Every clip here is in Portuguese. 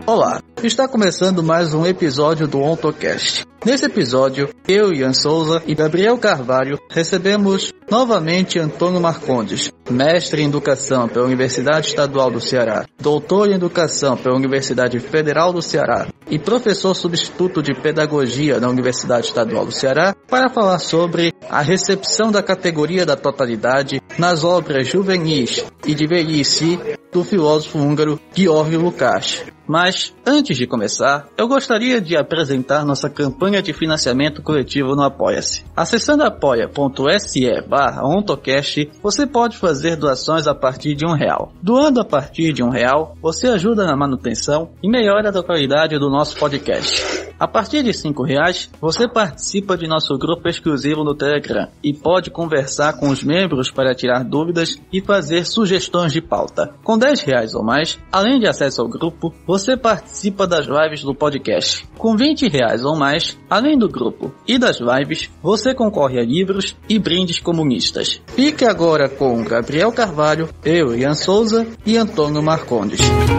Olá, está começando mais um episódio do OntoCast. Nesse episódio, eu, Ian Souza e Gabriel Carvalho recebemos novamente Antônio Marcondes, mestre em Educação pela Universidade Estadual do Ceará, doutor em Educação pela Universidade Federal do Ceará e professor substituto de Pedagogia na Universidade Estadual do Ceará, para falar sobre a recepção da categoria da totalidade nas obras juvenis e de velhice do filósofo húngaro György Lukács. Mas, antes de começar, eu gostaria de apresentar nossa campanha de financiamento coletivo no Apoia-se. Acessando apoia.se/ontocast, você pode fazer doações a partir de R$1. Doando a partir de R$1, você ajuda na manutenção e melhora a qualidade do nosso podcast. A partir de R$5, você participa de nosso grupo exclusivo no Telegram e pode conversar com os membros para tirar dúvidas e fazer sugestões de pauta. Com R$10 ou mais, além de acesso ao grupo, você participa das lives do podcast. Com R$20 ou mais, além do grupo e das lives, você concorre a livros e brindes comunistas. Fique agora com Gabriel Carvalho, eu, Ian Souza e Antônio Marcondes.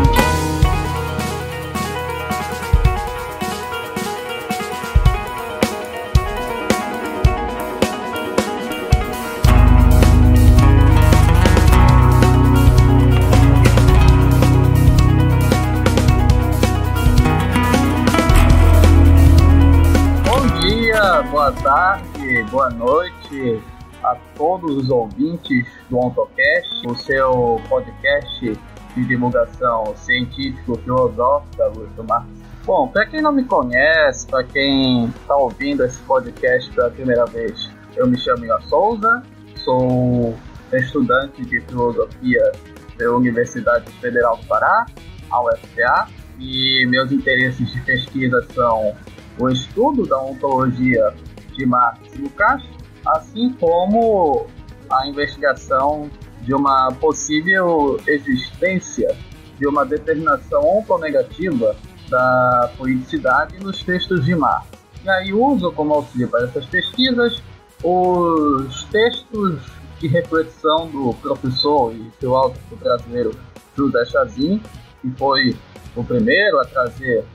Boa tarde, boa noite a todos os ouvintes do OntoCast, o seu podcast de divulgação científico-filosófica do Marx. Bom, para quem não me conhece, para quem está ouvindo esse podcast pela primeira vez, eu me chamo Ian Souza, sou estudante de filosofia da Universidade Federal do Pará, a UFPA, e meus interesses de pesquisa são o estudo da ontologia de Marx e Lukács, assim como a investigação de uma possível existência de uma determinação ontonegativa da politicidade nos textos de Marx. E aí uso como auxílio para essas pesquisas os textos de reflexão do professor e filósofo brasileiro José Chazin, que foi o primeiro a trazer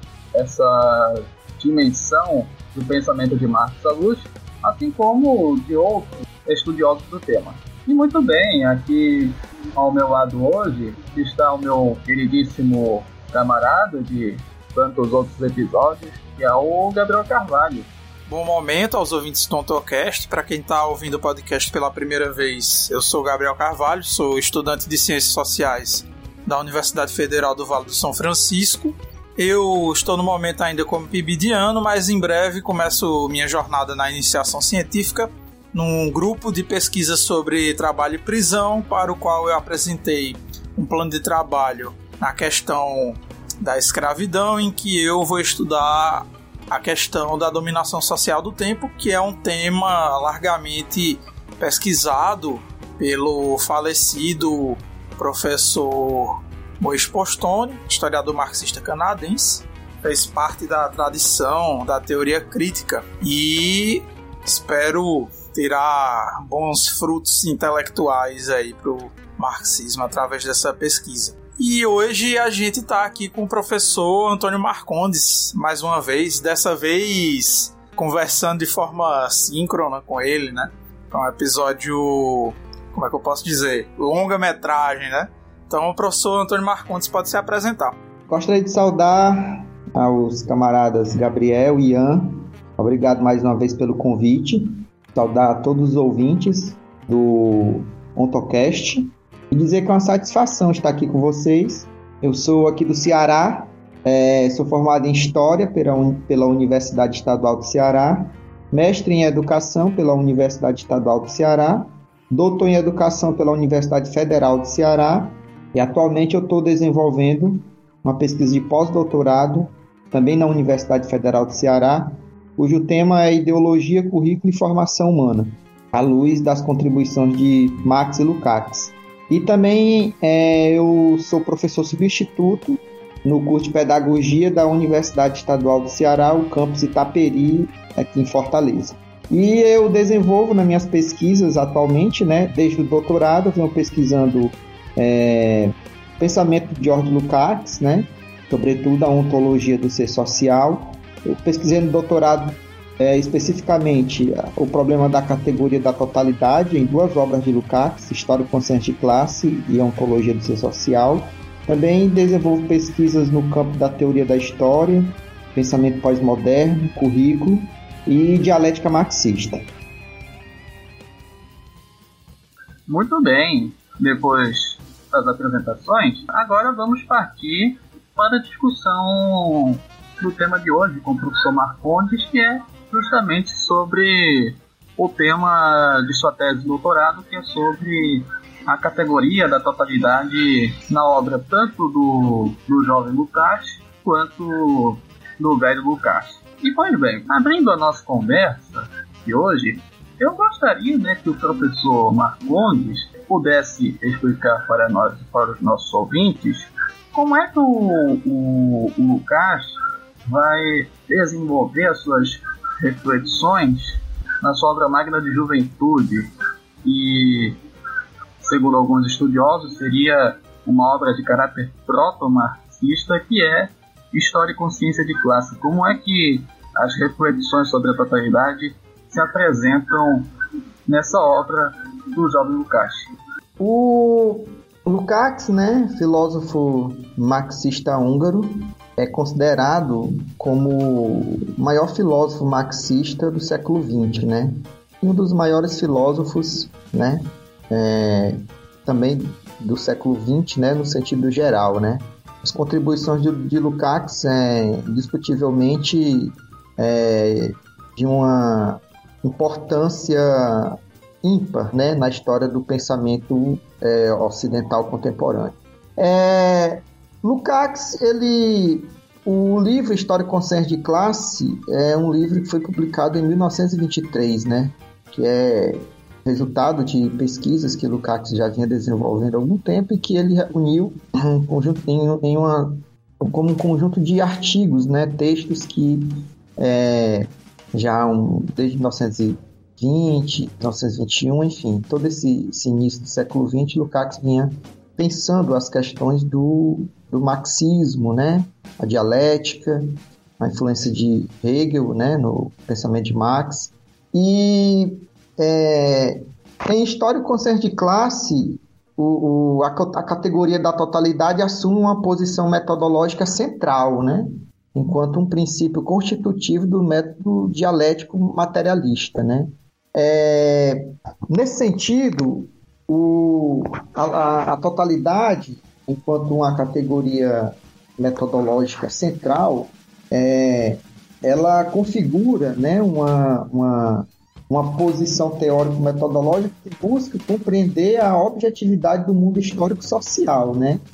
essa dimensão do pensamento de Marx à luz, assim como de outros estudiosos do tema. E muito bem, aqui ao meu lado hoje está o meu queridíssimo camarada de tantos outros episódios, que é o Gabriel Carvalho. Bom momento aos ouvintes do OntoCast. Para quem está ouvindo o podcast pela primeira vez, eu sou o Gabriel Carvalho, sou estudante de Ciências Sociais da Universidade Federal do Vale do São Francisco. Eu estou no momento ainda como PIB de ano, mas em breve começo minha jornada na iniciação científica num grupo de pesquisa sobre trabalho e prisão, para o qual eu apresentei um plano de trabalho na questão da escravidão, em que eu vou estudar a questão da dominação social do tempo, que é um tema largamente pesquisado pelo falecido professor Moïse Postone, historiador marxista canadense, fez parte da tradição da teoria crítica e espero tirar bons frutos intelectuais aí para o marxismo através dessa pesquisa. E hoje a gente está aqui com o professor Antônio Marcondes, mais uma vez, dessa vez conversando de forma síncrona com ele, né? É um episódio, como é que eu posso dizer, longa-metragem, né? Então o professor Antônio Marcondes pode se apresentar. Gostaria de saudar aos camaradas Gabriel e Ian. Obrigado mais uma vez pelo convite. Saudar a todos os ouvintes do OntoCast. E dizer que é uma satisfação estar aqui com vocês. Eu sou aqui do Ceará. Sou formado em História pela Universidade Estadual do Ceará. Mestre em Educação pela Universidade Estadual do Ceará. Doutor em Educação pela Universidade Federal do Ceará. E atualmente eu estou desenvolvendo uma pesquisa de pós-doutorado, também na Universidade Federal do Ceará, cujo tema é Ideologia, Currículo e Formação Humana, à luz das contribuições de Marx e Lukács. E também eu sou professor substituto no curso de Pedagogia da Universidade Estadual do Ceará, o campus Itaperi, aqui em Fortaleza. E eu desenvolvo nas minhas pesquisas atualmente, né, desde o doutorado, eu venho pesquisando pensamento de György Lukács, né, sobretudo a ontologia do ser social. Eu pesquisei no doutorado especificamente o problema da categoria da totalidade em duas obras de Lukács, História e Consciência de Classe e Ontologia do Ser Social. Também desenvolvo pesquisas no campo da teoria da história, pensamento pós-moderno, currículo e dialética marxista. Muito bem, depois das apresentações, agora vamos partir para a discussão do tema de hoje com o professor Marcondes, que é justamente sobre o tema de sua tese de doutorado, que é sobre a categoria da totalidade na obra tanto do jovem Lukács quanto do velho Lukács. E pois bem, abrindo a nossa conversa de hoje, eu gostaria que o professor Marcondes pudesse explicar para nós, para os nossos ouvintes, como é que o Lukács vai desenvolver as suas reflexões na sua obra magna de juventude, e, segundo alguns estudiosos, seria uma obra de caráter proto-marxista, que é História e Consciência de Classe. Como é que as reflexões sobre a totalidade se apresentam nessa obra do jovem Lukács? O Lukács, filósofo marxista húngaro, é considerado como o maior filósofo marxista do século XX, um dos maiores filósofos, também do século XX, no sentido geral, As contribuições de Lukács indiscutivelmente de uma importância ímpar, na história do pensamento ocidental contemporâneo. Lukács, o livro História e Consciência de Classe é um livro que foi publicado em 1923, que é resultado de pesquisas que Lukács já vinha desenvolvendo há algum tempo e que ele reuniu como um conjunto de artigos, textos que desde 1920, 1921, enfim, todo esse início do século XX, Lukács vinha pensando as questões do marxismo, a dialética, a influência de Hegel, no pensamento de Marx. E em História e Consciência de Classe, a categoria da totalidade assume uma posição metodológica central, enquanto um princípio constitutivo do método dialético materialista. Nesse sentido, a totalidade, enquanto uma categoria metodológica central, ela configura uma posição teórico-metodológica que busca compreender a objetividade do mundo histórico-social,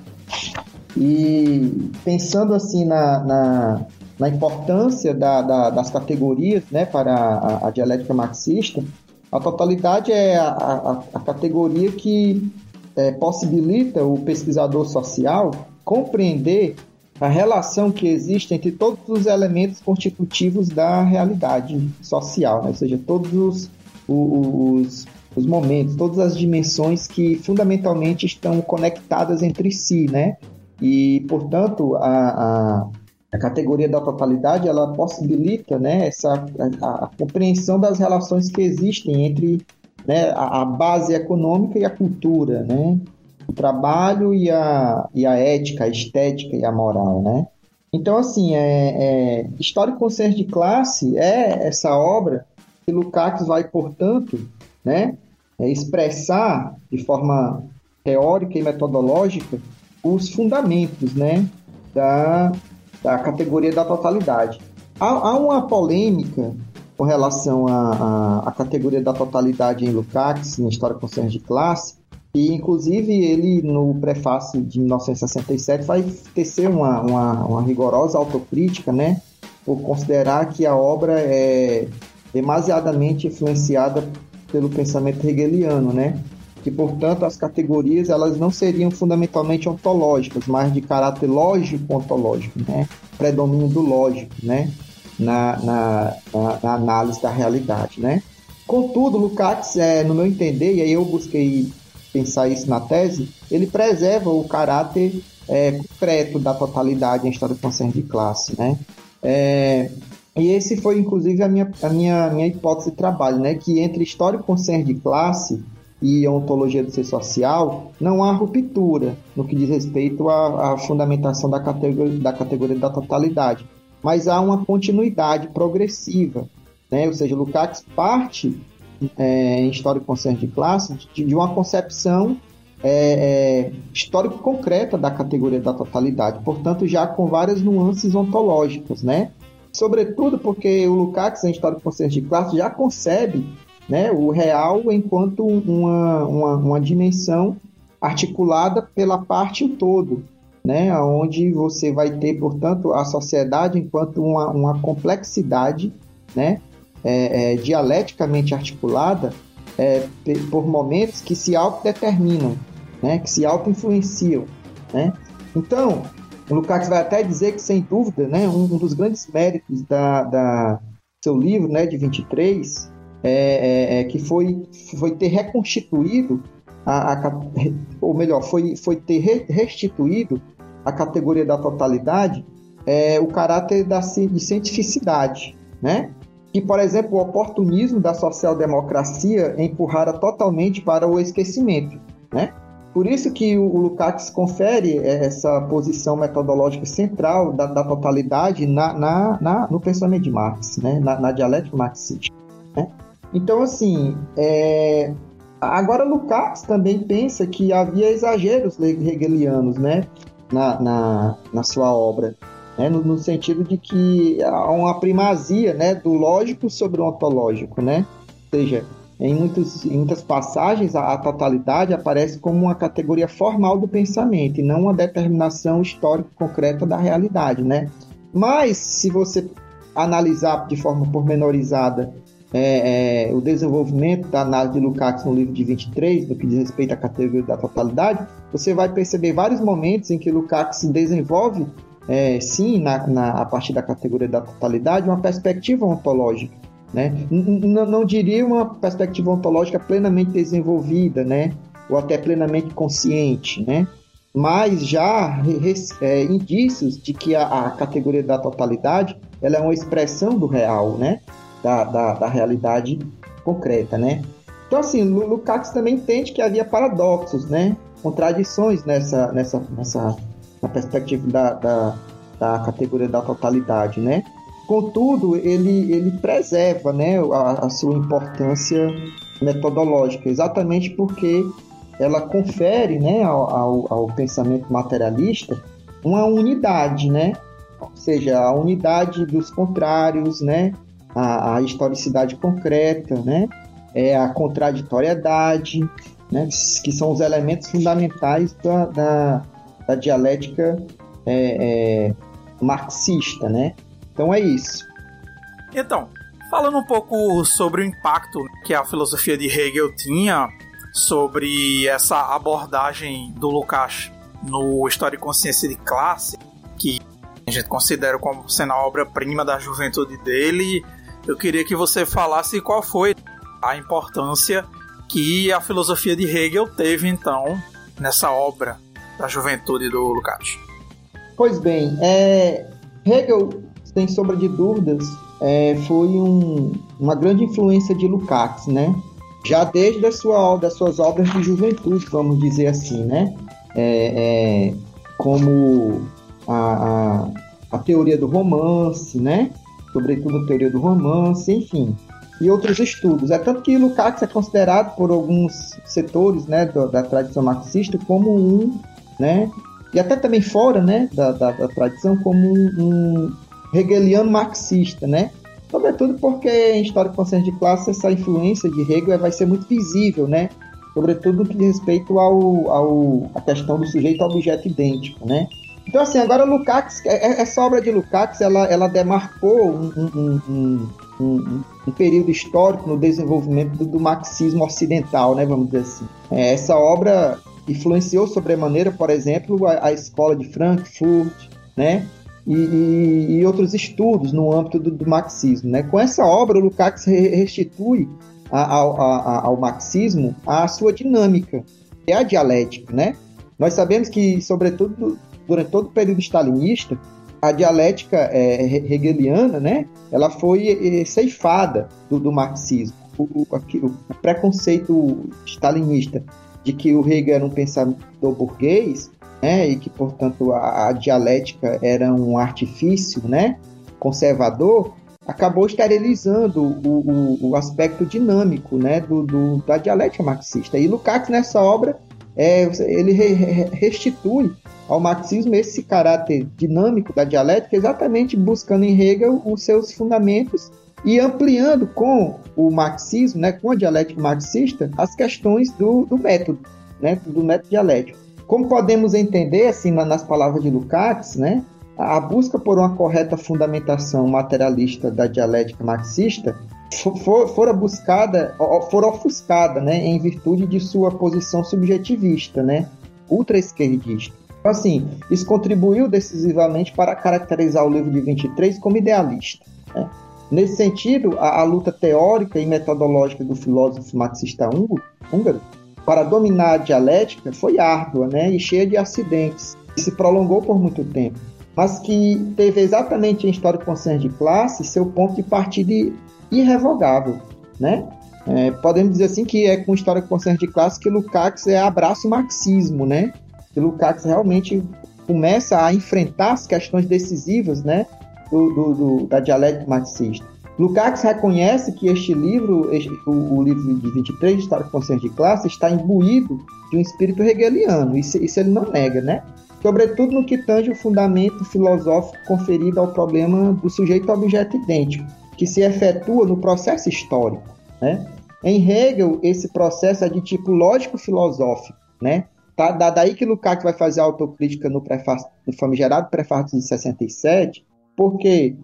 E pensando assim na importância das categorias, para a dialética marxista, a totalidade é a categoria que possibilita o pesquisador social compreender a relação que existe entre todos os elementos constitutivos da realidade social, ou seja, todos os momentos, todas as dimensões que fundamentalmente estão conectadas entre si, E, portanto, a categoria da totalidade, ela possibilita, a compreensão das relações que existem entre a base econômica e a cultura, o trabalho e a ética, a estética e a moral, Então, assim, História e Consciência de Classe é essa obra que Lukács vai, portanto, expressar de forma teórica e metodológica os fundamentos, da categoria da totalidade. Há uma polêmica com relação à categoria da totalidade em Lukács, em História e Consciência de Classe, e inclusive ele, no prefácio de 1967, vai tecer uma rigorosa autocrítica, por considerar que a obra é demasiadamente influenciada pelo pensamento hegeliano, que, portanto, as categorias elas não seriam fundamentalmente ontológicas, mas de caráter lógico-ontológico, predomínio do lógico, na análise da realidade, Contudo, Lukács, no meu entender, e aí eu busquei pensar isso na tese, ele preserva o caráter concreto da totalidade em história do concerne de classe, né? E esse foi, inclusive, a minha hipótese de trabalho, né? Que entre história do concerne de classe e ontologia do ser social, não há ruptura no que diz respeito à fundamentação da categoria da totalidade, mas há uma continuidade progressiva, né? Ou seja, Lukács parte, em história do concerne de classe, de uma concepção histórico-concreta da categoria da totalidade, portanto, já com várias nuances ontológicas, né? Sobretudo porque o Lukács, em história do concerne de classe, já concebe, né, o real enquanto uma dimensão articulada pela parte e o todo, né, onde você vai ter, portanto, a sociedade enquanto uma complexidade, né, dialeticamente articulada por momentos que se autodeterminam, né, que se auto-influenciam, né? Então, o Lukács vai até dizer que, sem dúvida, né, um dos grandes méritos da seu livro, né, de 23, que foi ter reconstituído, ou melhor, foi ter restituído a categoria da totalidade, o caráter de cientificidade, né? Que, por exemplo, o oportunismo da social-democracia empurrara totalmente para o esquecimento, né? Por isso que o Lukács confere essa posição metodológica central da totalidade no pensamento de Marx, né? Na dialética marxista, né? Então, assim, agora Lukács também pensa que havia exageros hegelianos, né? Na sua obra, né? No sentido de que há uma primazia, né, do lógico sobre o ontológico, né? Ou seja, em muitas passagens, a totalidade aparece como uma categoria formal do pensamento e não uma determinação histórica concreta da realidade, né? Mas, se você analisar de forma pormenorizada o desenvolvimento da análise de Lukács no livro de 23, no que diz respeito à categoria da totalidade, você vai perceber vários momentos em que Lukács desenvolve, sim, a partir da categoria da totalidade, uma perspectiva ontológica, né? Não diria uma perspectiva ontológica plenamente desenvolvida, né? Ou até plenamente consciente, né? Mas já indícios de que a categoria da totalidade ela é uma expressão do real, né? Da realidade concreta, né? Então, assim, Lukács também entende que havia paradoxos, né? Contradições na perspectiva da categoria da totalidade, né? Contudo, ele preserva, né, a sua importância metodológica, exatamente porque ela confere, né, ao pensamento materialista uma unidade, né? Ou seja, a unidade dos contrários, né? A historicidade concreta, né? A contraditoriedade, né? Que são os elementos fundamentais da dialética marxista, né? Então é isso. Então, falando um pouco sobre o impacto que a filosofia de Hegel tinha sobre essa abordagem do Lukács no História e Consciência de Classe, que a gente considera como sendo a obra-prima da juventude dele, eu queria que você falasse qual foi a importância que a filosofia de Hegel teve, então, nessa obra da juventude do Lukács. Pois bem, Hegel, sem sombra de dúvidas, foi uma grande influência de Lukács, né? Já desde das suas obras de juventude, vamos dizer assim, né? Como a teoria do romance, né? Sobretudo a teoria do romance, enfim, e outros estudos. É tanto que Lukács é considerado por alguns setores, né, da tradição marxista como né? E até também fora, né, da tradição, como um hegeliano marxista, né? Sobretudo porque em História e Consciência de Classe essa influência de Hegel vai ser muito visível, né? Sobretudo no que diz respeito à questão do sujeito-objeto idêntico, né? Então, assim, agora Lukács, essa obra de Lukács, ela demarcou um período histórico no desenvolvimento do marxismo ocidental, né? Vamos dizer assim. Essa obra influenciou sobremaneira, por exemplo, a escola de Frankfurt, né? E outros estudos no âmbito do marxismo, né? Com essa obra, o Lukács restitui ao marxismo a sua dinâmica, a dialética, né? Nós sabemos que, sobretudo, durante todo o período stalinista, a dialética hegeliana, né, ela foi ceifada do marxismo. O preconceito stalinista de que o Hegel era um pensador burguês, né, e que, portanto, a dialética era um artifício, né, conservador, acabou esterilizando o aspecto dinâmico, né, da dialética marxista. E Lukács, nessa obra, ele restitui ao marxismo esse caráter dinâmico da dialética, exatamente buscando em Hegel os seus fundamentos e ampliando com o marxismo, né, com a dialética marxista, as questões do método, né, do método dialético. Como podemos entender, assim, nas palavras de Lukács, né, a busca por uma correta fundamentação materialista da dialética marxista fora ofuscada, né, em virtude de sua posição subjetivista, né, ultra-esquerdista. Então, assim, isso contribuiu decisivamente para caracterizar o livro de 23 como idealista, né? Nesse sentido, a luta teórica e metodológica do filósofo marxista húngaro para dominar a dialética foi árdua, né, e cheia de acidentes, e se prolongou por muito tempo, mas que teve exatamente em História e Consciência de Classe seu ponto de partida irrevogável, né? Podemos dizer assim que é com História e Consciência de Classe que Lukács abraça o marxismo, né? Que Lukács realmente começa a enfrentar as questões decisivas, né, da dialética marxista. Lukács reconhece que este livro, o livro de 23, História e Consciência de Classe, está imbuído de um espírito hegeliano, isso ele não nega, né? Sobretudo no que tange o fundamento filosófico conferido ao problema do sujeito-objeto idêntico, que se efetua no processo histórico, né? Em Hegel, esse processo é de tipo lógico-filosófico, né? Daí que Lukács vai fazer a autocrítica no famigerado prefácio de 67, porque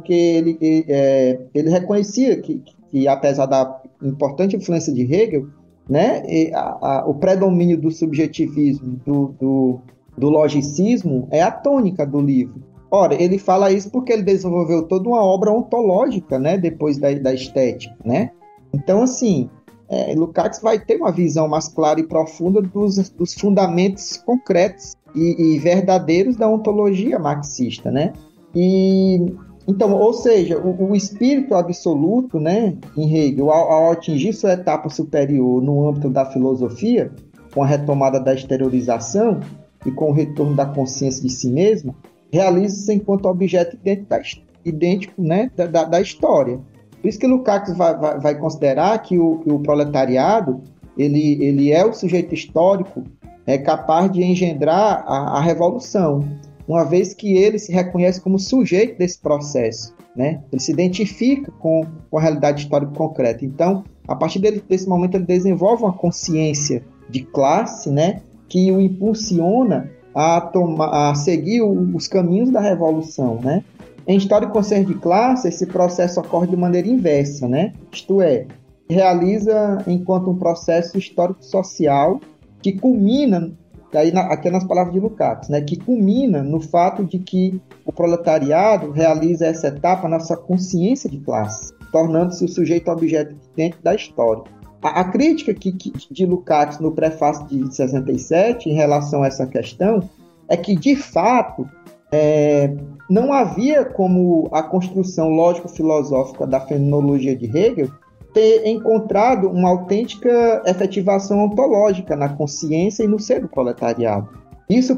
ele reconhecia que apesar da importante influência de Hegel, né, o predomínio do subjetivismo, do logicismo é a tônica do livro. Ora, ele fala isso porque ele desenvolveu toda uma obra ontológica, né, depois da estética, né? Então, assim, Lukács vai ter uma visão mais clara e profunda dos fundamentos concretos e verdadeiros da ontologia marxista, né? Então, ou seja, o espírito absoluto, né, em Hegel, ao atingir sua etapa superior no âmbito da filosofia, com a retomada da exteriorização e com o retorno da consciência de si mesma, realiza-se enquanto objeto idêntico, né, da história. Por isso que Lukács vai considerar que o proletariado ele é o sujeito histórico capaz de engendrar a revolução, uma vez que ele se reconhece como sujeito desse processo, né? Ele se identifica com a realidade histórica concreta. Então, a partir desse momento, ele desenvolve uma consciência de classe, né, que o impulsiona a seguir os caminhos da revolução, né? Em História e Consciência de Classe, esse processo ocorre de maneira inversa, né? Isto é, realiza enquanto um processo histórico-social que culmina, aqui nas palavras de Lukács, né, que culmina no fato de que o proletariado realiza essa etapa na sua consciência de classe, tornando-se o sujeito objeto dentro da história. A crítica de Lukács no prefácio de 67 em relação a essa questão é que, de fato, não havia como a construção lógico-filosófica da fenomenologia de Hegel ter encontrado uma autêntica efetivação ontológica na consciência e no ser do proletariado. Isso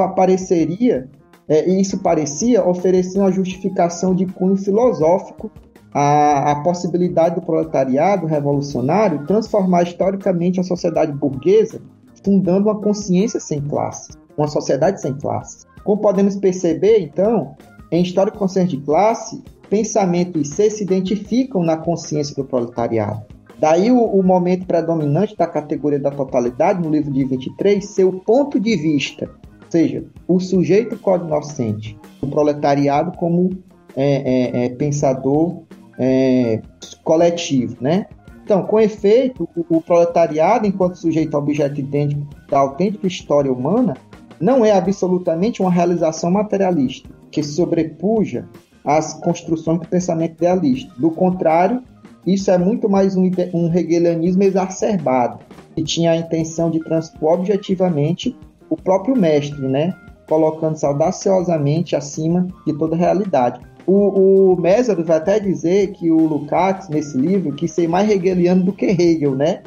parecia oferecer uma justificação de cunho filosófico à possibilidade do proletariado revolucionário transformar historicamente a sociedade burguesa, fundando uma consciência sem classe, uma sociedade sem classe. Como podemos perceber, então, em História e Consciência de Classe, pensamento e ser se identificam na consciência do proletariado. Daí o momento predominante da categoria da totalidade, no livro de 23, ser o ponto de vista, ou seja, o sujeito cognoscente, o proletariado como pensador coletivo, né? Então, com efeito, o proletariado, enquanto sujeito objeto idêntico da autêntica história humana, não é absolutamente uma realização materialista, que se sobrepuja às construções do pensamento idealista. Do contrário, isso é muito mais um hegelianismo exacerbado, que tinha a intenção de transpor objetivamente o próprio mestre, né? colocando-se audaciosamente acima de toda realidade. O Mésaros vai até dizer que o Lukács, nesse livro, quis ser mais hegeliano do que Hegel, né?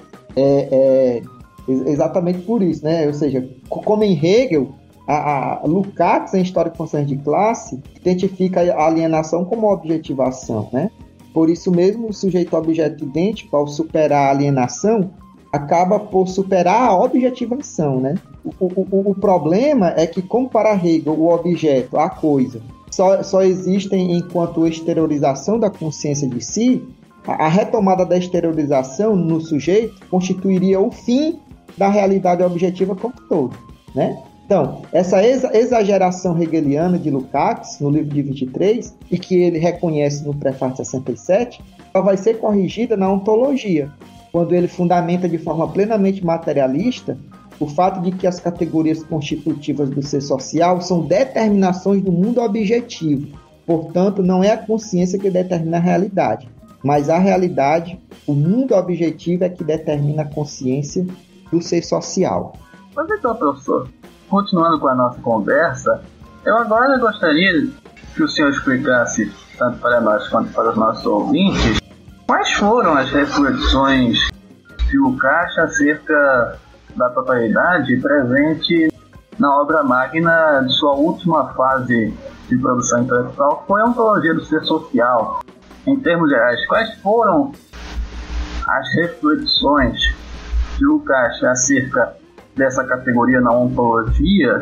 Exatamente por isso, né? Ou seja, como em Hegel, a Lukács, em História e Funções de Classe, identifica a alienação como objetivação, né? Por isso mesmo, o sujeito-objeto idêntico, ao superar a alienação, acaba por superar a objetivação, né? O problema é que, como para Hegel, o objeto, a coisa, só existem enquanto exteriorização da consciência de si, a retomada da exteriorização no sujeito constituiria o fim da realidade objetiva como um todo, né? Então, essa exageração hegeliana de Lukács, no livro de 23, e que ele reconhece no prefácio 67, ela vai ser corrigida na ontologia, quando ele fundamenta de forma plenamente materialista o fato de que as categorias constitutivas do ser social são determinações do mundo objetivo. Portanto, não é a consciência que determina a realidade, mas a realidade, o mundo objetivo é que determina a consciência do ser social. Pois então, professor, continuando com a nossa conversa, eu agora gostaria que o senhor explicasse, tanto para nós quanto para os nossos ouvintes, quais foram as reflexões de Lukács acerca da totalidade presente na obra magna de sua última fase de produção intelectual, que foi a ontologia do ser social. Em termos gerais, quais foram as reflexões de Lukács acerca dessa categoria na ontologia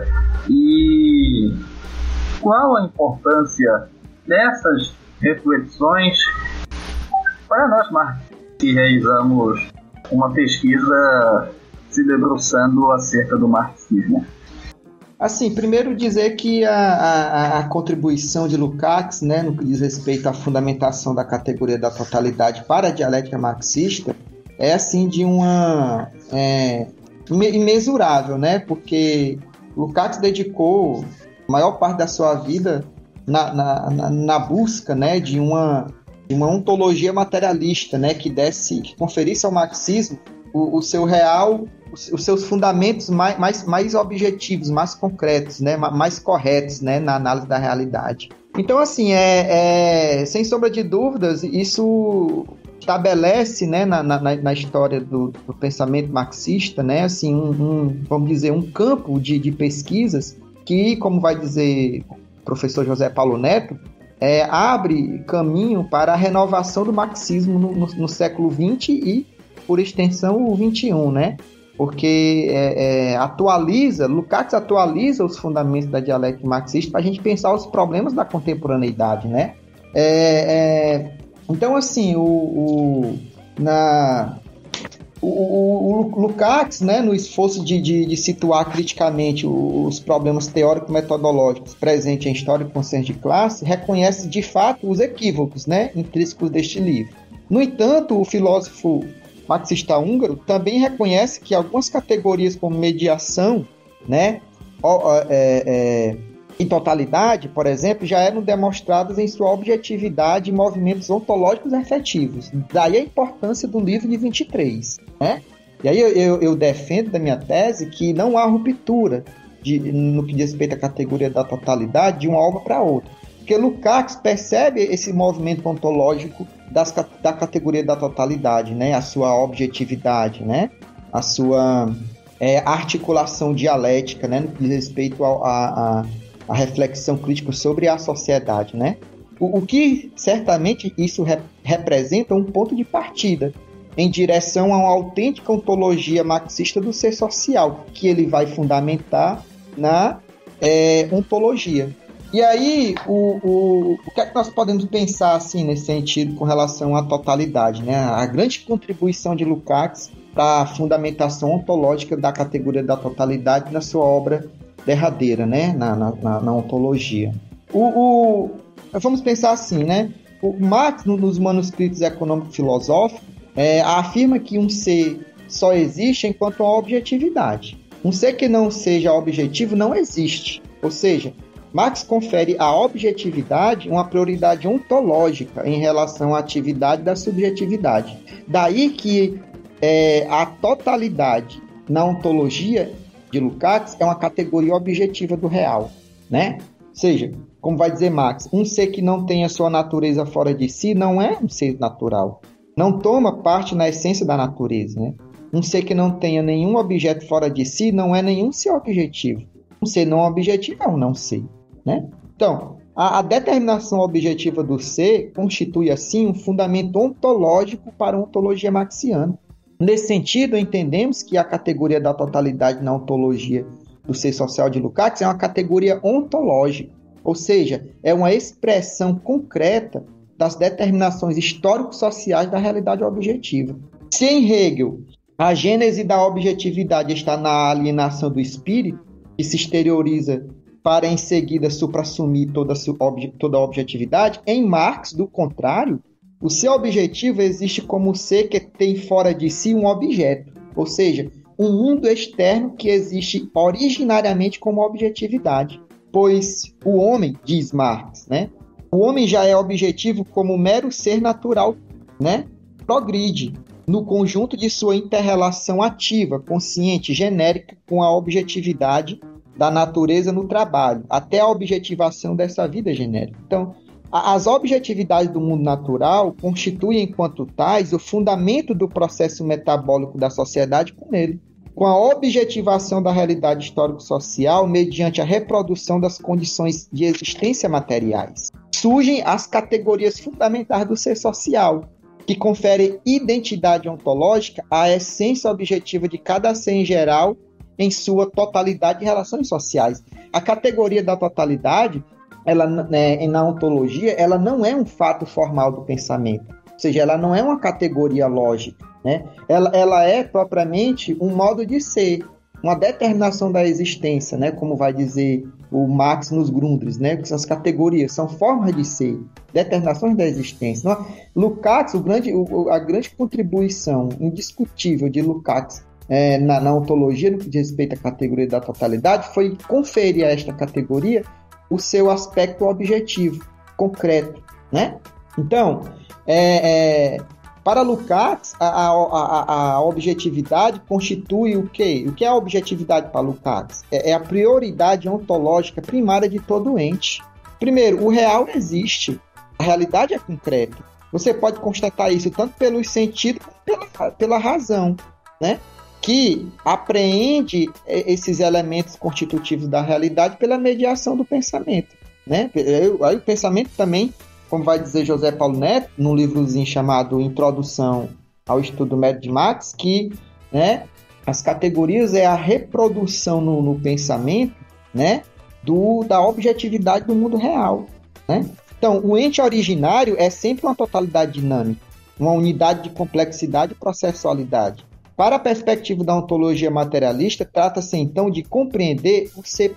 e qual a importância dessas reflexões para nós que realizamos uma pesquisa se debruçando acerca do marxismo? Assim, primeiro dizer que a contribuição de Lukács, né, no que diz respeito à fundamentação da categoria da totalidade para a dialética marxista é assim de uma imensurável, né, porque Lukács dedicou a maior parte da sua vida na busca, né, de uma ontologia materialista, né, que conferisse ao marxismo os seus fundamentos mais objetivos, mais concretos, né, mais corretos, né, na análise da realidade. Então, assim, sem sombra de dúvidas, isso estabelece, né, na história do pensamento marxista, né, assim, vamos dizer, um campo de pesquisas que, como vai dizer o professor José Paulo Neto, abre caminho para a renovação do marxismo no século XX e, por extensão, o XXI, né? Porque Lukács atualiza os fundamentos da dialética marxista para a gente pensar os problemas da contemporaneidade, né? Então, assim, o Lukács, né, no esforço de situar criticamente os problemas teórico-metodológicos presentes em História e Consciência de Classe, reconhece de fato os equívocos, né, intrínsecos deste livro. No entanto, o filósofo marxista húngaro também reconhece que algumas categorias como mediação, né, e totalidade, por exemplo, já eram demonstradas em sua objetividade em movimentos ontológicos efetivos. Daí a importância do livro de 23. Né? E aí eu defendo da minha tese que não há ruptura no que diz respeito à categoria da totalidade de uma obra para outra. Porque Lukács percebe esse movimento ontológico da categoria da totalidade, né? A sua objetividade, né? A sua articulação dialética, né? No que diz respeito a reflexão crítica sobre a sociedade, né? O que certamente isso representa um ponto de partida em direção a uma autêntica ontologia marxista do ser social, que ele vai fundamentar na ontologia. E aí, o que é que nós podemos pensar assim, nesse sentido com relação à totalidade, né? A grande contribuição de Lukács para a fundamentação ontológica da categoria da totalidade na sua obra derradeira, né? na ontologia. Vamos pensar assim, né? O Marx, nos manuscritos econômico-filosóficos, afirma que um ser só existe enquanto uma objetividade. Um ser que não seja objetivo não existe. Ou seja, Marx confere à objetividade uma prioridade ontológica em relação à atividade da subjetividade. Daí que a totalidade na ontologia de Lukács é uma categoria objetiva do real, né? Ou seja, como vai dizer Marx, um ser que não tem a sua natureza fora de si não é um ser natural. Não toma parte na essência da natureza, né? Um ser que não tenha nenhum objeto fora de si não é nenhum ser objetivo. Um ser não objetivo é um não ser, né? Então, a determinação objetiva do ser constitui, assim, um fundamento ontológico para a ontologia marxiana. Nesse sentido, entendemos que a categoria da totalidade na ontologia do ser social de Lukács é uma categoria ontológica, ou seja, é uma expressão concreta das determinações histórico-sociais da realidade objetiva. Se em Hegel a gênese da objetividade está na alienação do espírito, que se exterioriza para em seguida suprassumir toda a objetividade, em Marx, do contrário, o seu objetivo existe como ser que tem fora de si um objeto, ou seja, um mundo externo que existe originariamente como objetividade. Pois o homem, diz Marx, né? O homem já é objetivo como mero ser natural, né? Progride no conjunto de sua inter-relação ativa, consciente, genérica com a objetividade da natureza no trabalho, até a objetivação dessa vida genérica. Então, as objetividades do mundo natural constituem, enquanto tais, o fundamento do processo metabólico da sociedade com ele, com a objetivação da realidade histórico-social mediante a reprodução das condições de existência materiais. Surgem as categorias fundamentais do ser social, que conferem identidade ontológica à essência objetiva de cada ser em geral em sua totalidade de relações sociais. A categoria da totalidade, ela, na ontologia, ela não é um fato formal do pensamento, ou seja, ela não é uma categoria lógica, né? Ela é propriamente um modo de ser, uma determinação da existência, né? Como vai dizer o Marx nos Grundrisse, né? Essas categorias são formas de ser, determinações da existência. Então, Lukács, a grande contribuição indiscutível de Lukács na ontologia, no que diz respeito à categoria da totalidade, foi conferir a esta categoria o seu aspecto objetivo, concreto, né? Então, para Lukács, a objetividade constitui o quê? O que é a objetividade para Lukács? É a prioridade ontológica primária de todo ente. Primeiro, o real existe, a realidade é concreta. Você pode constatar isso tanto pelos sentidos como pela razão, né? Que apreende esses elementos constitutivos da realidade pela mediação do pensamento, né? Aí o pensamento também, como vai dizer José Paulo Neto, num livrozinho chamado Introdução ao Estudo Médio de Marx, que, né, as categorias é a reprodução no pensamento, né, da objetividade do mundo real, né? Então, o ente originário é sempre uma totalidade dinâmica, uma unidade de complexidade e processualidade. Para a perspectiva da ontologia materialista, trata-se então de compreender o ser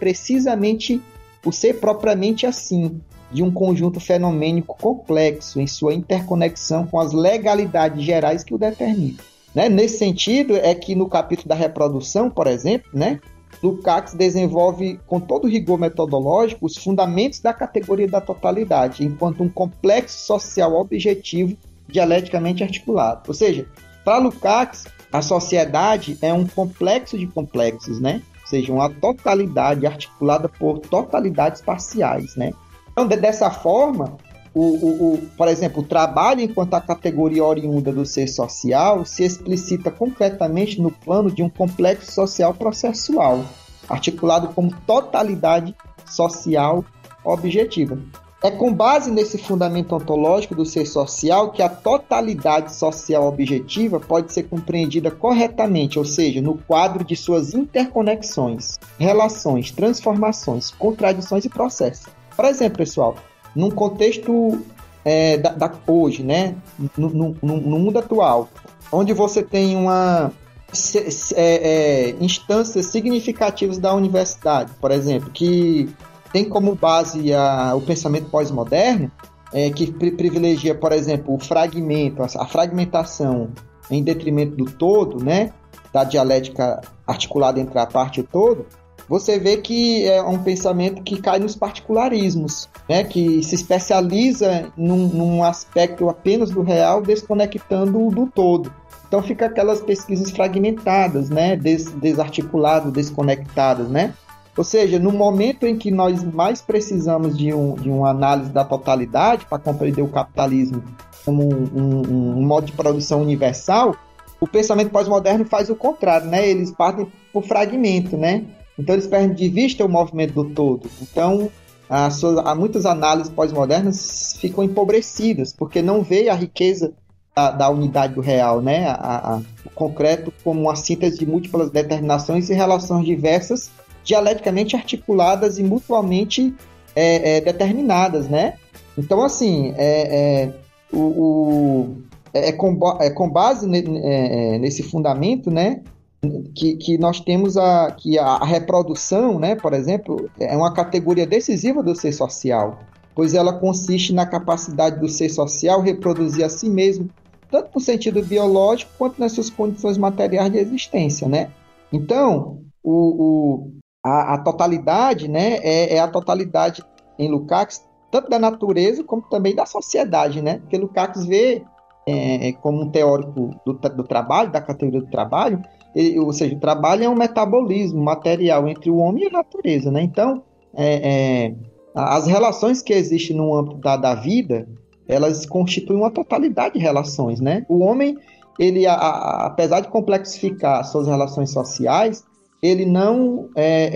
propriamente assim, de um conjunto fenomênico complexo em sua interconexão com as legalidades gerais que o determinam. Né? Nesse sentido, é que no capítulo da reprodução, por exemplo, né, Lukács desenvolve com todo rigor metodológico os fundamentos da categoria da totalidade, enquanto um complexo social objetivo dialeticamente articulado. Ou seja, para Lukács, a sociedade é um complexo de complexos, né? Ou seja, uma totalidade articulada por totalidades parciais, né? Então, dessa forma, por exemplo, o trabalho enquanto a categoria oriunda do ser social se explicita concretamente no plano de um complexo social processual, articulado como totalidade social objetiva. É com base nesse fundamento ontológico do ser social que a totalidade social objetiva pode ser compreendida corretamente, ou seja, no quadro de suas interconexões, relações, transformações, contradições e processos. Por exemplo, pessoal, num contexto hoje, né, no mundo atual, onde você tem instâncias significativas da universidade, por exemplo, que tem como base o pensamento pós-moderno, que privilegia, por exemplo, o fragmento, a fragmentação em detrimento do todo, né, da dialética articulada entre a parte e o todo. Você vê que é um pensamento que cai nos particularismos, né, que se especializa num aspecto apenas do real, desconectando do todo. Então fica aquelas pesquisas fragmentadas, né? Desarticuladas, desconectadas, né? Ou seja, no momento em que nós mais precisamos de uma análise da totalidade para compreender o capitalismo como um modo de produção universal, o pensamento pós-moderno faz o contrário, né? Eles partem por fragmento, né? Então eles perdem de vista o movimento do todo. Então, muitas análises pós-modernas ficam empobrecidas, porque não vê a riqueza da unidade do real, né? O concreto como uma síntese de múltiplas determinações e relações diversas, dialeticamente articuladas e mutuamente determinadas, né? Então, assim, com base nesse fundamento, né, que nós temos que a reprodução, né, por exemplo, é uma categoria decisiva do ser social, pois ela consiste na capacidade do ser social reproduzir a si mesmo, tanto no sentido biológico quanto nas suas condições materiais de existência, né? Então, a totalidade, né, é a totalidade em Lukács, tanto da natureza como também da sociedade, né? Porque Lukács vê como um teórico do trabalho, da categoria do trabalho, ou seja, o trabalho é um metabolismo material entre o homem e a natureza, né? Então, as relações que existem no âmbito da vida, elas constituem uma totalidade de relações, né? O homem, ele, apesar de complexificar suas relações sociais, ele não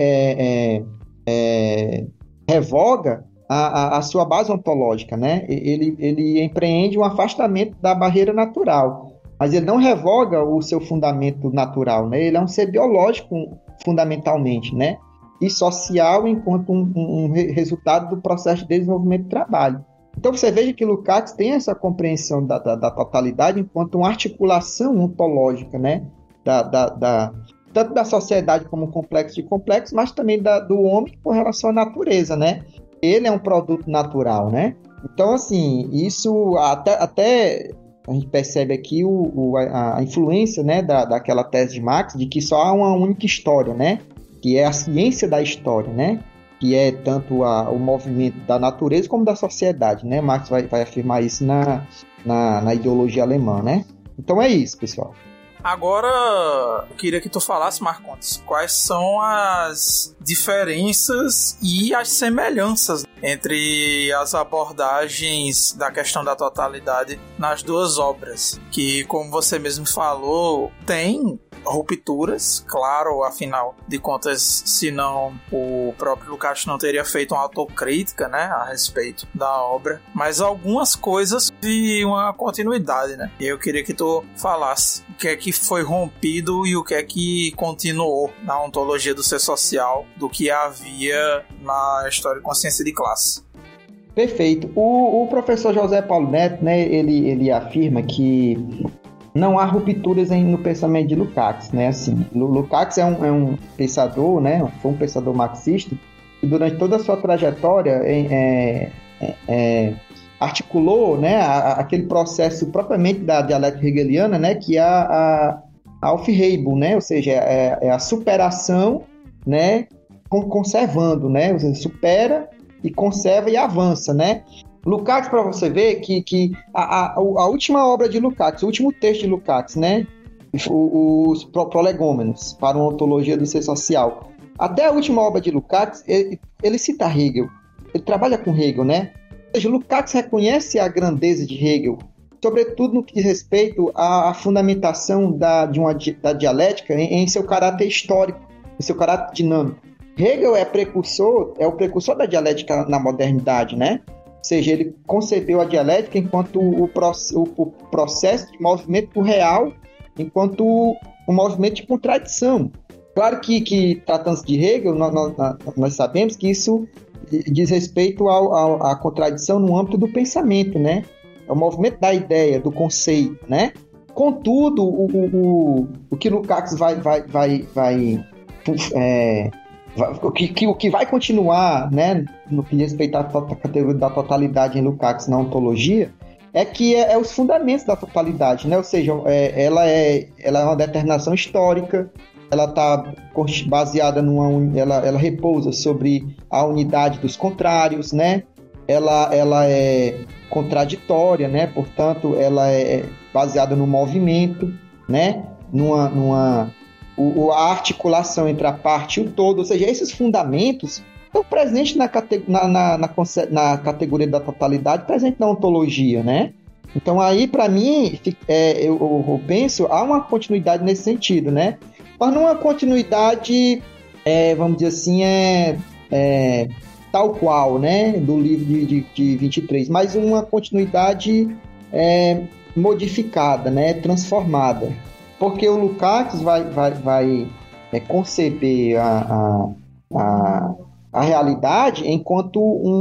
revoga a sua base ontológica, né? Ele empreende um afastamento da barreira natural, mas ele não revoga o seu fundamento natural, né? Ele é um ser biológico fundamentalmente, né? E social enquanto um resultado do processo de desenvolvimento do trabalho. Então você veja que Lukács tem essa compreensão da totalidade enquanto uma articulação ontológica, né? Tanto da sociedade como um complexo de complexos, mas também do homem com relação à natureza, né? Ele é um produto natural, né? Então, assim, isso até a gente percebe aqui a influência, né, daquela tese de Marx de que só há uma única história, né? Que é a ciência da história, né? Que é tanto o movimento da natureza como da sociedade, né? Marx vai afirmar isso na ideologia alemã, né? Então é isso, pessoal. Agora, eu queria que tu falasse, Marcondes, quais são as diferenças e as semelhanças entre as abordagens da questão da totalidade nas duas obras, que, como você mesmo falou, tem rupturas, claro, afinal de contas, senão o próprio Lukács não teria feito uma autocrítica, né, a respeito da obra, mas algumas coisas de uma continuidade, né? E eu queria que tu falasse o que é que foi rompido e o que é que continuou na ontologia do ser social do que havia na História e Consciência de Classe. Perfeito. O professor José Paulo Neto, né, ele afirma que não há rupturas no pensamento de Lukács, né? Assim, Lukács é um pensador, né? Foi um pensador marxista que durante toda a sua trajetória articulou, né, aquele processo propriamente da dialética hegeliana, né, que é a Aufhebung, né? Ou seja, é a superação, né, conservando, né? Você supera e conserva e avança, né? Lukács, para você ver que a última obra de Lukács, o último texto de Lukács, né, os Prolegômenos para uma ontologia do ser social, até a última obra de Lukács, ele cita Hegel, ele trabalha com Hegel, né? Ou seja, Lukács reconhece a grandeza de Hegel, sobretudo no que diz respeito à fundamentação da dialética em seu caráter histórico, em seu caráter dinâmico. Hegel é o precursor da dialética na modernidade, né? Ou seja, ele concebeu a dialética enquanto o processo de movimento real, enquanto um movimento de contradição. Claro que tratando-se de Hegel, nós sabemos que isso diz respeito à contradição no âmbito do pensamento, né? É o movimento da ideia, do conceito, né? Contudo, o que Lukács o que vai continuar, né, no que diz respeito à categoria da totalidade em Lukács na ontologia, é que é os fundamentos da totalidade, né? Ou seja, ela é uma determinação histórica, ela está baseada ela repousa sobre a unidade dos contrários, né? Ela é contraditória, né? Portanto, ela é baseada no movimento, né? A articulação entre a parte e o todo, ou seja, esses fundamentos estão presentes na categoria da totalidade, presente na ontologia, né? Então aí, para mim, eu penso, há uma continuidade nesse sentido, né? Mas não uma continuidade, vamos dizer assim, tal qual, né? Do livro de 23, mas uma continuidade modificada, né? Transformada. Porque o Lukács vai conceber a realidade enquanto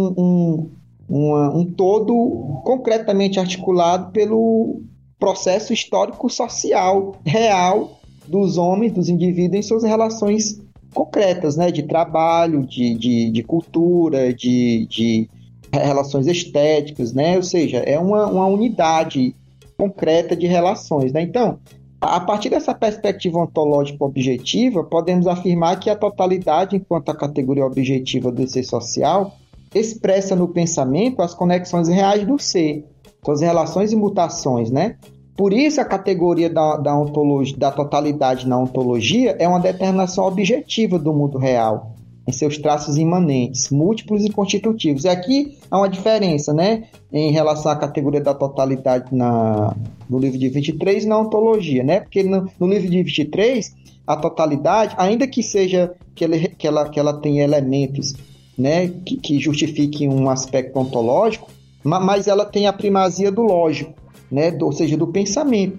um todo concretamente articulado pelo processo histórico-social real dos homens, dos indivíduos em suas relações concretas, né? De trabalho, de cultura, de relações estéticas, né? Ou seja, é uma unidade concreta de relações, né? Então, a partir dessa perspectiva ontológica objetiva, podemos afirmar que a totalidade, enquanto a categoria objetiva do ser social, expressa no pensamento as conexões reais do ser, suas relações e mutações, né? Por isso, a categoria da ontologia, da totalidade na ontologia é uma determinação objetiva do mundo real, em seus traços imanentes, múltiplos e constitutivos. E aqui há uma diferença, né, em relação à categoria da totalidade no livro de 23 e na ontologia, né? Porque no livro de 23, a totalidade, ainda que seja que ela tenha elementos, né, que justifiquem um aspecto ontológico, mas ela tem a primazia do lógico, né, ou seja, do pensamento,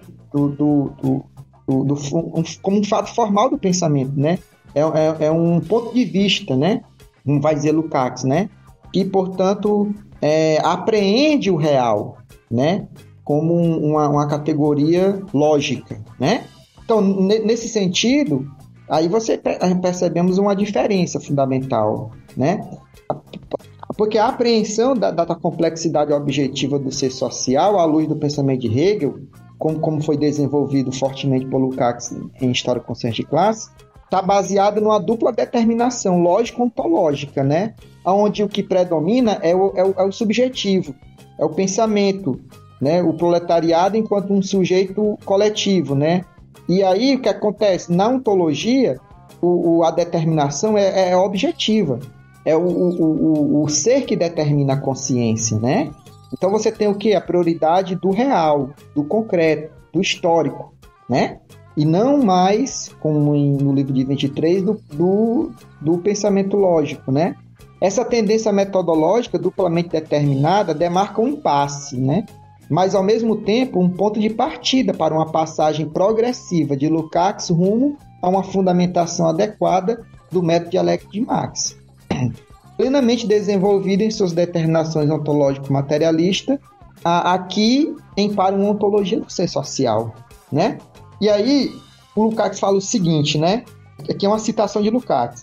como um fato formal do pensamento, né? É um ponto de vista, né? Não vai dizer Lukács, né? E, portanto, apreende o real, né? Como uma categoria lógica, né? Então, nesse sentido, aí percebemos uma diferença fundamental, né? Porque a apreensão da complexidade objetiva do ser social, à luz do pensamento de Hegel, como foi desenvolvido fortemente por Lukács em História Consciente de Classe, está baseada numa dupla determinação lógico-ontológica, né? Onde o que predomina é o subjetivo, é o pensamento, né? O proletariado enquanto um sujeito coletivo, né? E aí o que acontece? Na ontologia, a determinação é objetiva, é o ser que determina a consciência, né? Então você tem o quê? A prioridade do real, do concreto, do histórico, né? E não mais, como no livro de 23, do pensamento lógico, né? Essa tendência metodológica duplamente determinada demarca um impasse, né? Mas, ao mesmo tempo, um ponto de partida para uma passagem progressiva de Lukács rumo a uma fundamentação adequada do método dialético de Marx. Plenamente desenvolvido em suas determinações ontológico-materialistas, aqui para uma ontologia do ser social, né? E aí, o Lukács fala o seguinte, né? Aqui é uma citação de Lukács.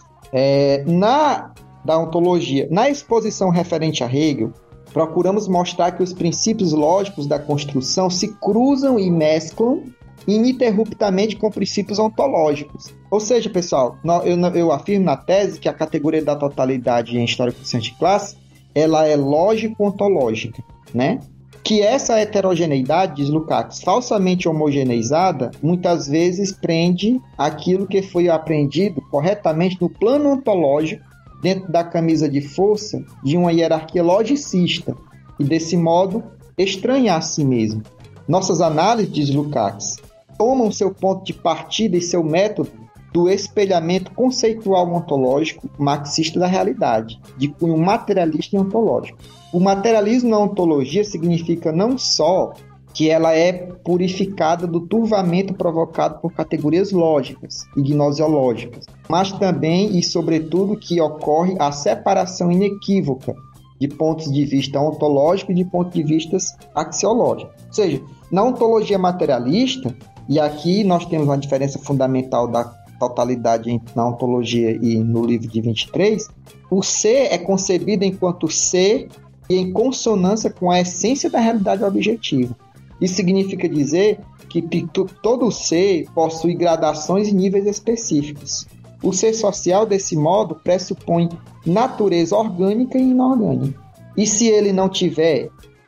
Da ontologia, na exposição referente a Hegel, procuramos mostrar que os princípios lógicos da construção se cruzam e mesclam ininterruptamente com princípios ontológicos. Ou seja, pessoal, eu afirmo na tese que a categoria da totalidade em História Consciente de Classe, ela é lógico-ontológica, né? Que essa heterogeneidade, diz Lukács, falsamente homogeneizada, muitas vezes prende aquilo que foi aprendido corretamente no plano ontológico dentro da camisa de força de uma hierarquia logicista e, desse modo, estranha a si mesmo. Nossas análises, diz Lukács, tomam seu ponto de partida e seu método do espelhamento conceitual ontológico marxista da realidade, de cunho materialista e ontológico. O materialismo na ontologia significa não só que ela é purificada do turvamento provocado por categorias lógicas e gnosiológicas, mas também e sobretudo que ocorre a separação inequívoca de pontos de vista ontológicos e de pontos de vista axiológicos. Ou seja, na ontologia materialista, e aqui nós temos uma diferença fundamental da totalidade na ontologia e no livro de 23, o ser é concebido enquanto ser e em consonância com a essência da realidade objetiva. Isso significa dizer que todo ser possui gradações e níveis específicos. O ser social, desse modo, pressupõe natureza orgânica e inorgânica. E se ele não tiver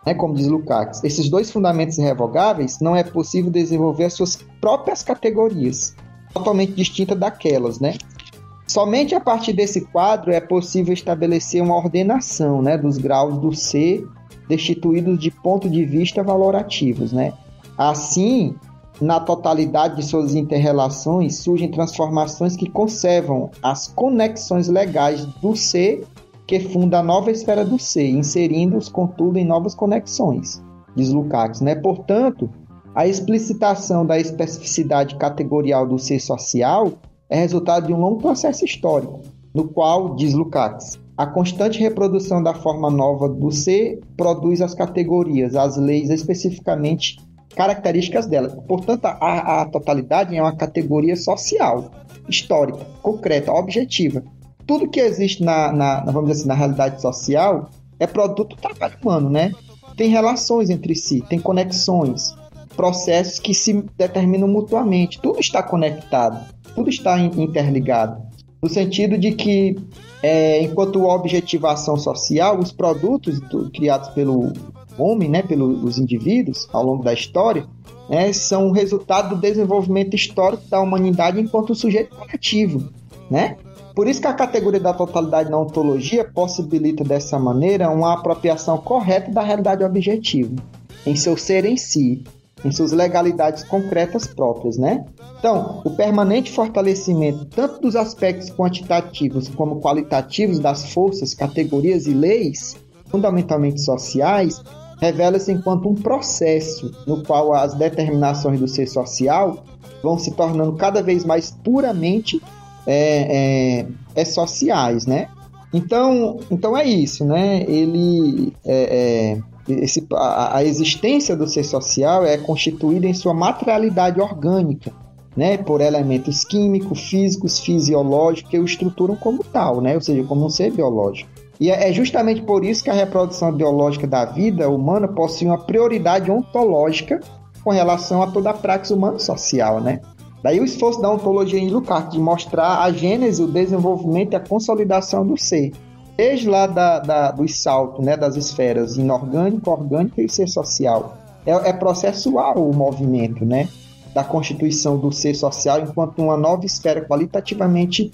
né, como diz Lukács, esses dois fundamentos irrevogáveis, não é possível desenvolver as suas próprias categorias, totalmente distintas daquelas, né? Somente a partir desse quadro é possível estabelecer uma ordenação, né, dos graus do ser destituídos de ponto de vista valorativos, né? Assim, na totalidade de suas inter-relações, surgem transformações que conservam as conexões legais do ser que funda a nova esfera do ser, inserindo-os, contudo, em novas conexões, diz Lukács, né? Portanto, a explicitação da especificidade categorial do ser social é resultado de um longo processo histórico, no qual, diz Lukács, a constante reprodução da forma nova do ser produz as categorias, as leis especificamente características dela. Portanto, a totalidade é uma categoria social, histórica, concreta, objetiva. Tudo que existe vamos dizer assim, na realidade social é produto do trabalho humano, né? Tem relações entre si, tem conexões, processos que se determinam mutuamente. Tudo está conectado, tudo está interligado. No sentido de que, enquanto objetivação social, os produtos criados pelo homem, né, pelos indivíduos ao longo da história, né, são resultado do desenvolvimento histórico da humanidade enquanto sujeito coletivo, né? Por isso que a categoria da totalidade na ontologia possibilita dessa maneira uma apropriação correta da realidade objetiva, em seu ser em si, em suas legalidades concretas próprias, né? Então, o permanente fortalecimento tanto dos aspectos quantitativos como qualitativos das forças, categorias e leis, fundamentalmente sociais, revela-se enquanto um processo no qual as determinações do ser social vão se tornando cada vez mais puramente sociais, né? Então é isso, né? A existência do ser social é constituída em sua materialidade orgânica, né? Por elementos químicos, físicos, fisiológicos que o estruturam como tal, né? Ou seja, como um ser biológico. E é justamente por isso que a reprodução biológica da vida humana possui uma prioridade ontológica com relação a toda a praxis humana social, né? Daí o esforço da ontologia em Lukács de mostrar a gênese, o desenvolvimento e a consolidação do ser. Desde lá dos saltos, né, das esferas inorgânica, orgânica e ser social. É processual o movimento, né, da constituição do ser social enquanto uma nova esfera qualitativamente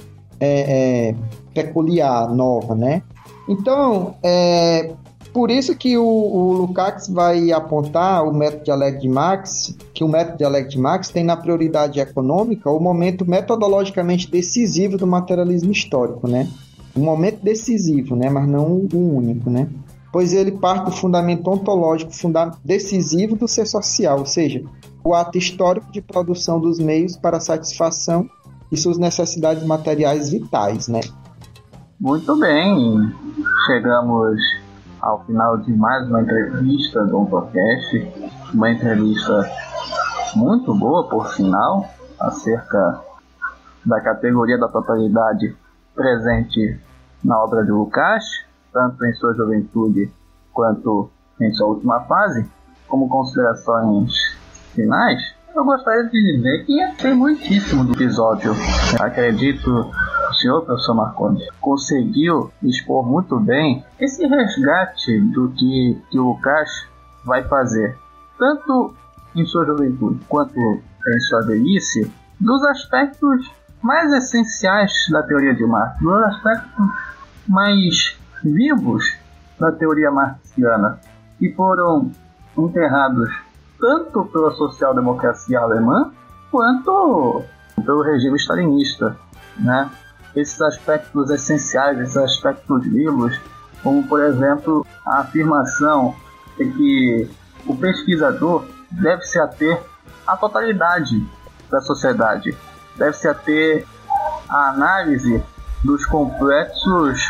peculiar, nova, né? Então, por isso que o Lukács vai apontar o método dialético de Marx, que o método dialético de Marx tem na prioridade econômica o momento metodologicamente decisivo do materialismo histórico, né? Um momento decisivo, né? Mas não o único, né? Pois ele parte do fundamento ontológico decisivo do ser social, ou seja, o ato histórico de produção dos meios para a satisfação de suas necessidades materiais vitais, né? Muito bem, chegamos ao final de mais uma entrevista do OntoCast, uma entrevista muito boa, por sinal, acerca da categoria da totalidade presente na obra de Lukács, tanto em sua juventude quanto em sua última fase. Como considerações finais, eu gostaria de dizer que gostei muitíssimo do episódio. Acredito o senhor, professor Marcondes, conseguiu expor muito bem esse resgate do que o Lukács vai fazer, tanto em sua juventude quanto em sua velhice, dos aspectos mais essenciais da teoria de Marx, dos aspectos mais vivos da teoria marxiana, que foram enterrados tanto pela social-democracia alemã quanto pelo regime stalinista, né? Esses aspectos essenciais, esses aspectos vivos, como por exemplo a afirmação de que o pesquisador deve se ater à totalidade da sociedade, deve se ater à análise dos complexos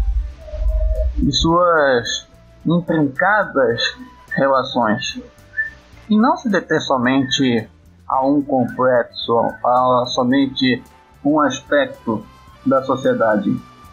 e suas intrincadas relações, e não se deter somente a um complexo, a somente um aspecto da sociedade.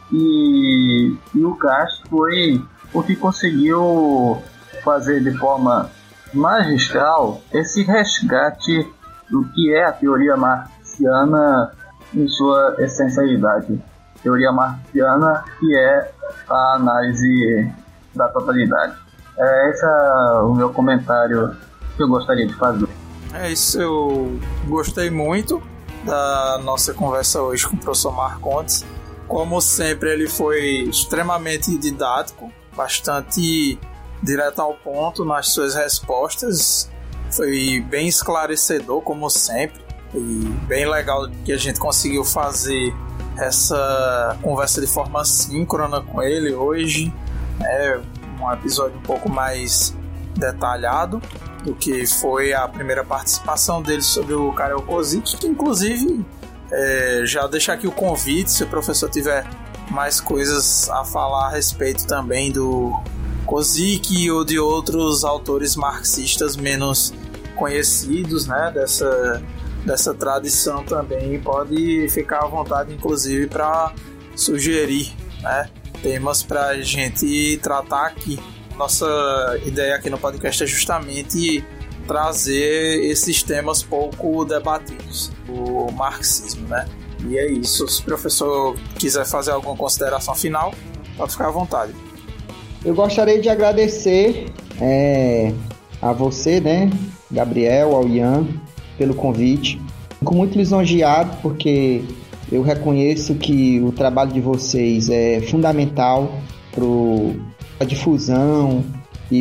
E o Lukács foi o que conseguiu fazer de forma magistral esse resgate do que é a teoria marxiana em sua essencialidade. Teoria marxiana que é a análise da totalidade. Esse é o meu comentário que eu gostaria de fazer. É isso, eu gostei muito da nossa conversa hoje com o professor Marcondes. Como sempre, ele foi extremamente didático, bastante direto ao ponto nas suas respostas. Foi bem esclarecedor, como sempre, e bem legal que a gente conseguiu fazer essa conversa de forma síncrona com ele hoje. É um episódio um pouco mais detalhado do que foi a primeira participação dele sobre o Karel Kozik, que inclusive já deixar aqui o convite, se o professor tiver mais coisas a falar a respeito também do Kozik ou de outros autores marxistas menos conhecidos, né, dessa tradição também, pode ficar à vontade, inclusive, para sugerir, né, temas para a gente tratar aqui. Nossa ideia aqui no podcast é justamente trazer esses temas pouco debatidos, o marxismo, né? E é isso. Se o professor quiser fazer alguma consideração final, pode ficar à vontade. Eu gostaria de agradecer a você, né, Gabriel, ao Ian, pelo convite. Fico muito lisonjeado porque eu reconheço que o trabalho de vocês é fundamental para a difusão e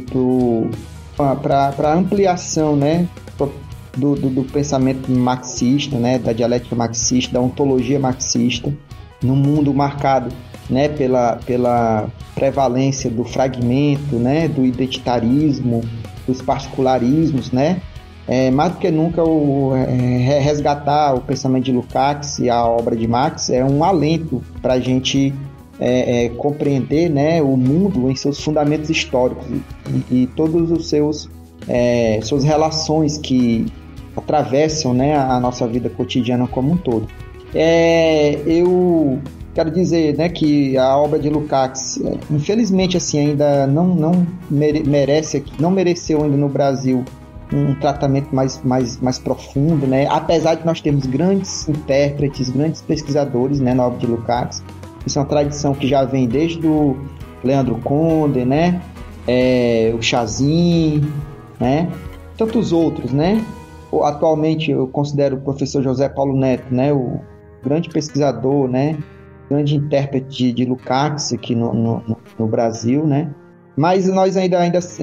para a ampliação, né, do pensamento marxista, né, da dialética marxista, da ontologia marxista, num mundo marcado, né, pela prevalência do fragmento, né, do identitarismo, dos particularismos, né. Mais do que nunca resgatar o pensamento de Lukács e a obra de Marx é um alento para a gente compreender, né, o mundo em seus fundamentos históricos e todos os suas relações que atravessam, né, a nossa vida cotidiana como um todo. Eu quero dizer, né, que a obra de Lukács, infelizmente, assim, ainda não mereceu ainda no Brasil um tratamento mais profundo, né? Apesar de nós termos grandes intérpretes, grandes pesquisadores, né, na obra de Lukács. Isso é uma tradição que já vem desde o Leandro Conde, né? O Chazin, né? Tantos outros, né? Atualmente eu considero o professor José Paulo Neto, né, o grande pesquisador, né, grande intérprete de Lukács aqui no Brasil, né? Mas nós ainda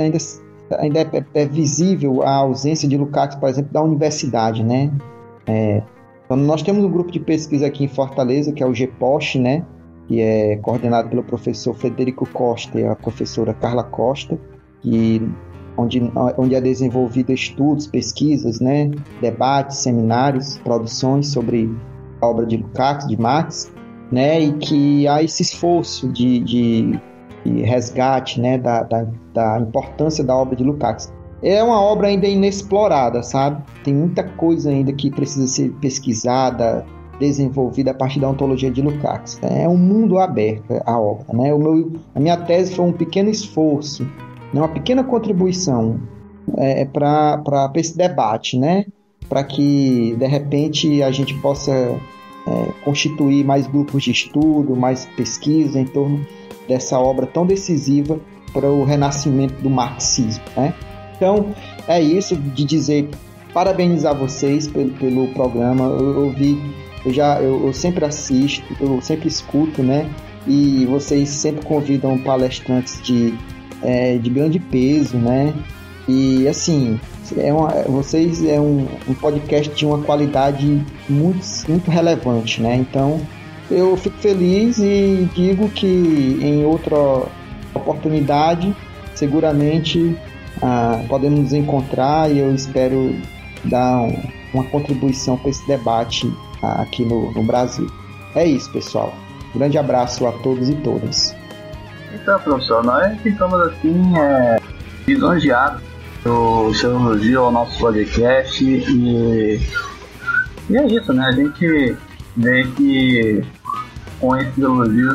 é visível a ausência de Lukács, por exemplo, da universidade, né? Então nós temos um grupo de pesquisa aqui em Fortaleza, que é o GPOST, né? Que é coordenado pelo professor Federico Costa e a professora Carla Costa, onde é desenvolvido estudos, pesquisas, né? Debates, seminários, produções sobre a obra de Lukács, de Marx, né? E que há esse esforço de resgate, né, da importância da obra de Lukács. É uma obra ainda inexplorada, sabe? Tem muita coisa ainda que precisa ser pesquisada, desenvolvida a partir da ontologia de Lukács. É um mundo aberto a obra, né? A minha tese foi um pequeno esforço, né, uma pequena contribuição para esse debate, né? Para que, de repente, a gente possa constituir mais grupos de estudo, mais pesquisa em torno dessa obra tão decisiva para o renascimento do marxismo, né? Então, é isso, de dizer, parabenizar vocês pelo programa. Eu sempre assisto, eu sempre escuto, né? E vocês sempre convidam palestrantes de grande peso, né? E, assim, vocês é um podcast de uma qualidade muito, muito relevante, né? Então, eu fico feliz e digo que em outra oportunidade, seguramente podemos nos encontrar, e eu espero dar uma contribuição para esse debate aqui no Brasil. É isso, pessoal. Grande abraço a todos e todas. Então, professor, nós ficamos assim lisonjeados do seu elogio ao nosso podcast e é isso, né? A gente vê que com esses elogios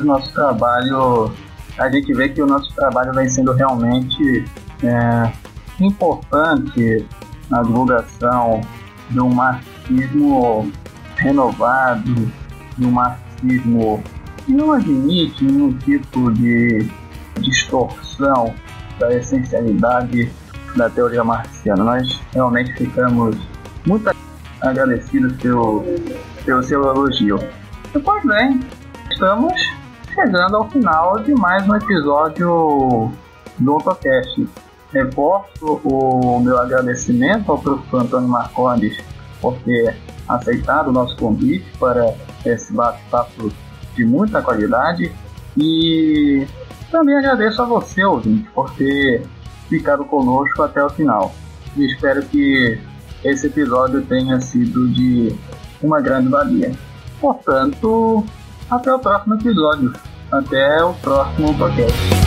a gente vê que o nosso trabalho vai sendo realmente importante na divulgação de um marxismo renovado, de um marxismo que não admite nenhum tipo de distorção da essencialidade da teoria marxiana. Nós realmente ficamos muito agradecidos pelo seu elogio. E, pois bem, estamos chegando ao final de mais um episódio do OntoCast. Reforço o meu agradecimento ao professor Antônio Marcondes por ter aceitado o nosso convite para esse bate-papo de muita qualidade, e também agradeço a você, ouvinte, por ter ficado conosco até o final. E espero que esse episódio tenha sido de uma grande valia. Portanto, até o próximo episódio. Até o próximo podcast.